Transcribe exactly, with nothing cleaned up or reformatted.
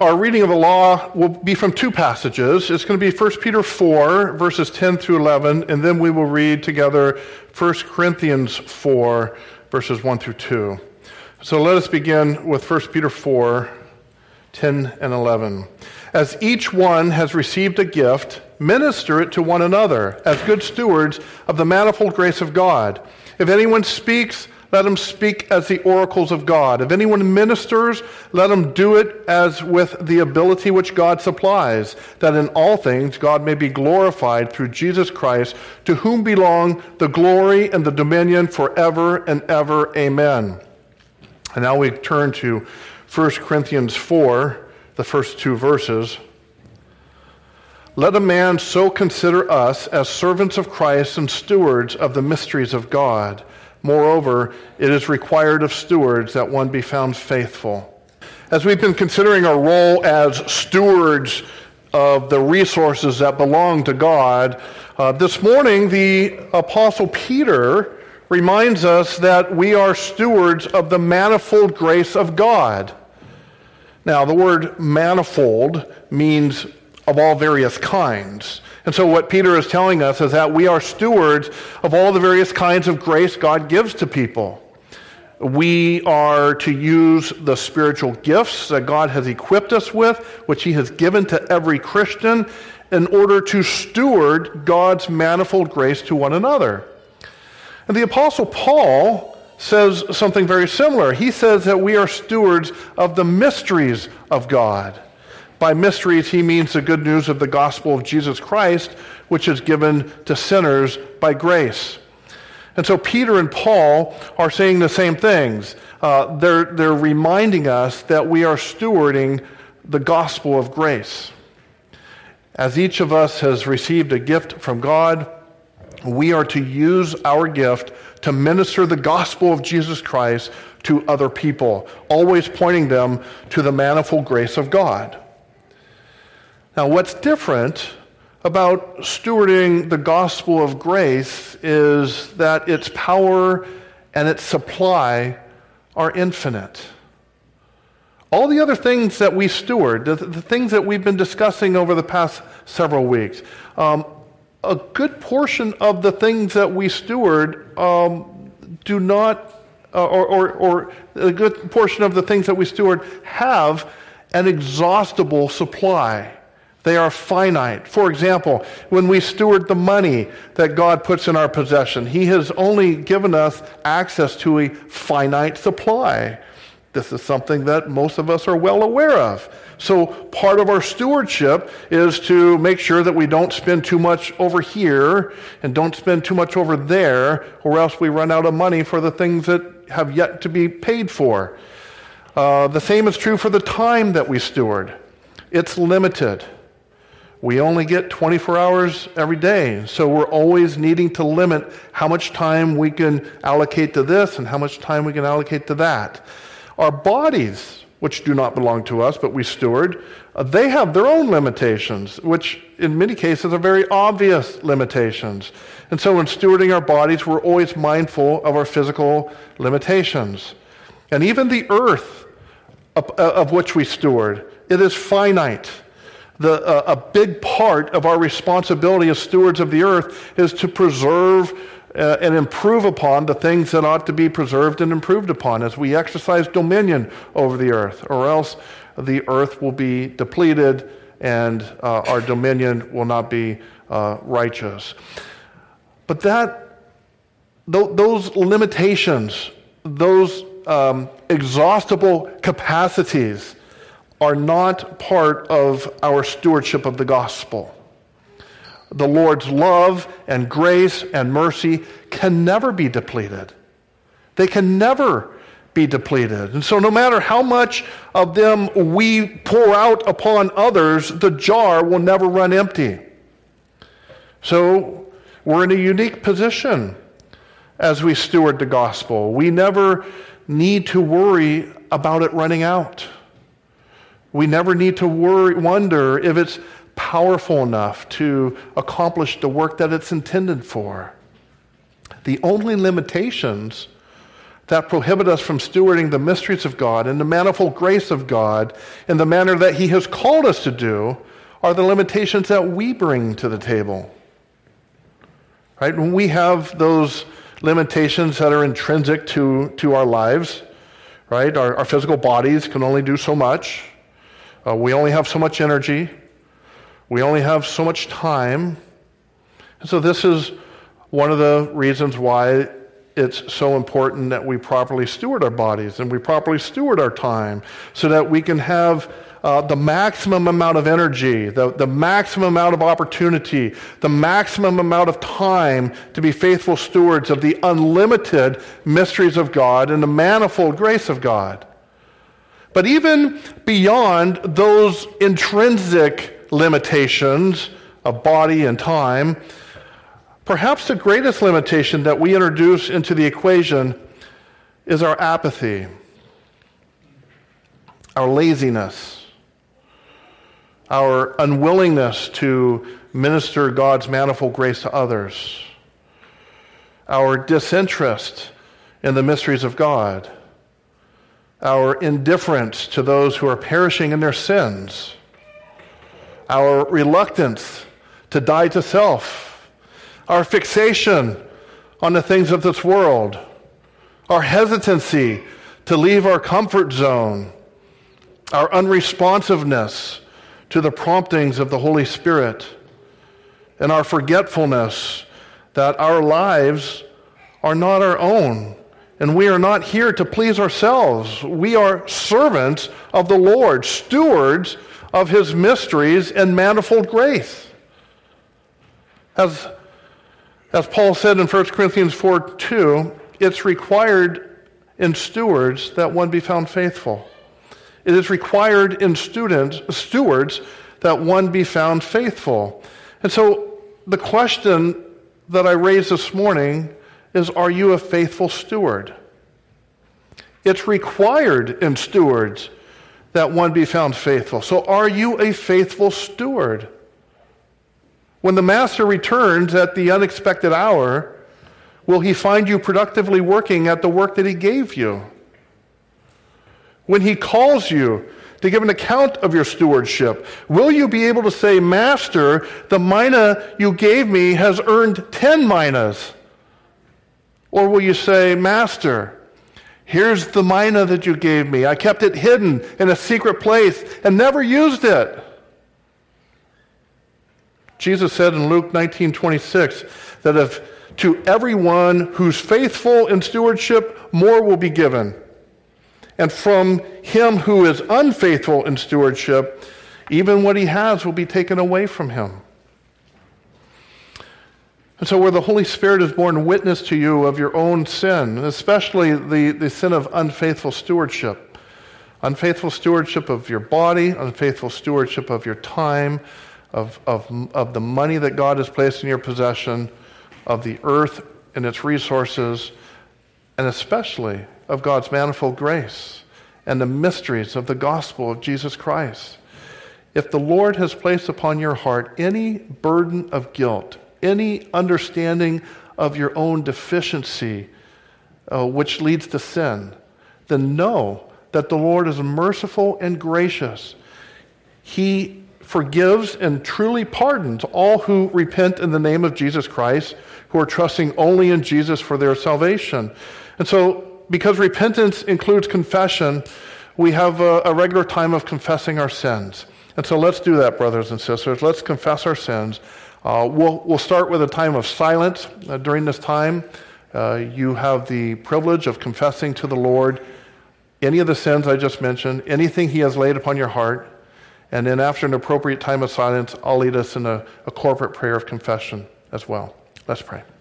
our reading of the law will be from two passages. It's going to be First Peter four, verses ten through eleven, and then we will read together First Corinthians four, verses one through two. So let us begin with First Peter four, ten and eleven. As each one has received a gift, minister it to one another as good stewards of the manifold grace of God. If anyone speaks, let him speak as the oracles of God. If anyone ministers, let him do it as with the ability which God supplies, that in all things God may be glorified through Jesus Christ, to whom belong the glory and the dominion forever and ever. Amen. And now we turn to First Corinthians four, the first two verses. Let a man so consider us as servants of Christ and stewards of the mysteries of God. Moreover, it is required of stewards that one be found faithful. As we've been considering our role as stewards of the resources that belong to God, uh, this morning the Apostle Peter reminds us that we are stewards of the manifold grace of God. Now, the word manifold means of all various kinds. And so what Peter is telling us is that we are stewards of all the various kinds of grace God gives to people. We are to use the spiritual gifts that God has equipped us with, which he has given to every Christian, in order to steward God's manifold grace to one another. And the Apostle Paul says something very similar. He says that we are stewards of the mysteries of God. By mysteries, he means the good news of the gospel of Jesus Christ, which is given to sinners by grace. And so Peter and Paul are saying the same things. Uh, they're, they're reminding us that we are stewarding the gospel of grace. As each of us has received a gift from God, we are to use our gift to minister the gospel of Jesus Christ to other people, always pointing them to the manifold grace of God. Now, what's different about stewarding the gospel of grace is that its power and its supply are infinite. All the other things that we steward, the, the things that we've been discussing over the past several weeks, um, a good portion of the things that we steward um, do not, uh, or, or, or a good portion of the things that we steward have an exhaustible supply. They are finite. For example, when we steward the money that God puts in our possession, he has only given us access to a finite supply. This is something that most of us are well aware of. So part of our stewardship is to make sure that we don't spend too much over here and don't spend too much over there, or else we run out of money for the things that have yet to be paid for. Uh, the same is true for the time that we steward. It's limited. We only get twenty-four hours every day, so we're always needing to limit how much time we can allocate to this and how much time we can allocate to that. Our bodies, which do not belong to us, but we steward, uh, they have their own limitations, which in many cases are very obvious limitations. And so in stewarding our bodies, we're always mindful of our physical limitations. And even the earth of, of which we steward, it is finite. The, uh, a big part of our responsibility as stewards of the earth is to preserve uh, and improve upon the things that ought to be preserved and improved upon as we exercise dominion over the earth, or else the earth will be depleted and uh, our dominion will not be uh, righteous. But that, th- those limitations, those um, exhaustible capacities are not part of our stewardship of the gospel. The Lord's love and grace and mercy can never be depleted. They can never be depleted. And so no matter how much of them we pour out upon others, the jar will never run empty. So we're in a unique position as we steward the gospel. We never need to worry about it running out. We never need to worry, wonder if it's powerful enough to accomplish the work that it's intended for. The only limitations that prohibit us from stewarding the mysteries of God and the manifold grace of God in the manner that he has called us to do are the limitations that we bring to the table. Right? When we have those limitations that are intrinsic to, to our lives, right? Our, our physical bodies can only do so much. Uh, we only have so much energy. We only have so much time. And so this is one of the reasons why it's so important that we properly steward our bodies and we properly steward our time so that we can have uh, the maximum amount of energy, the, the maximum amount of opportunity, the maximum amount of time to be faithful stewards of the unlimited mysteries of God and the manifold grace of God. But even beyond those intrinsic limitations of body and time, perhaps the greatest limitation that we introduce into the equation is our apathy, our laziness, our unwillingness to minister God's manifold grace to others, our disinterest in the mysteries of God, our indifference to those who are perishing in their sins, our reluctance to die to self, our fixation on the things of this world, our hesitancy to leave our comfort zone, our unresponsiveness to the promptings of the Holy Spirit, and our forgetfulness that our lives are not our own, and we are not here to please ourselves. We are servants of the Lord, stewards of his mysteries and manifold grace. As As Paul said in First Corinthians four two, it's required in stewards that one be found faithful. It is required in students, stewards that one be found faithful. And so the question that I raised this morning is, are you a faithful steward? It's required in stewards that one be found faithful. So are you a faithful steward? When the master returns at the unexpected hour, will he find you productively working at the work that he gave you? When he calls you to give an account of your stewardship, will you be able to say, Master, the mina you gave me has earned ten minas? Or will you say, Master, here's the mina that you gave me. I kept it hidden in a secret place and never used it. Jesus said in Luke nineteen twenty-six that if to everyone who's faithful in stewardship, more will be given. And from him who is unfaithful in stewardship, even what he has will be taken away from him. And so where the Holy Spirit has borne witness to you of your own sin, especially the, the sin of unfaithful stewardship, unfaithful stewardship of your body, unfaithful stewardship of your time, Of, of, of the money that God has placed in your possession, of the earth and its resources, and especially of God's manifold grace and the mysteries of the gospel of Jesus Christ. If the Lord has placed upon your heart any burden of guilt, any understanding of your own deficiency, uh, which leads to sin, then know that the Lord is merciful and gracious. He forgives and truly pardons all who repent in the name of Jesus Christ, who are trusting only in Jesus for their salvation. And so, because repentance includes confession, we have a, a regular time of confessing our sins. And so let's do that, brothers and sisters. Let's confess our sins. Uh, we'll, we'll start with a time of silence. Uh, during this time, uh, you have the privilege of confessing to the Lord any of the sins I just mentioned, anything he has laid upon your heart. And then after an appropriate time of silence, I'll lead us in a, a corporate prayer of confession as well. Let's pray.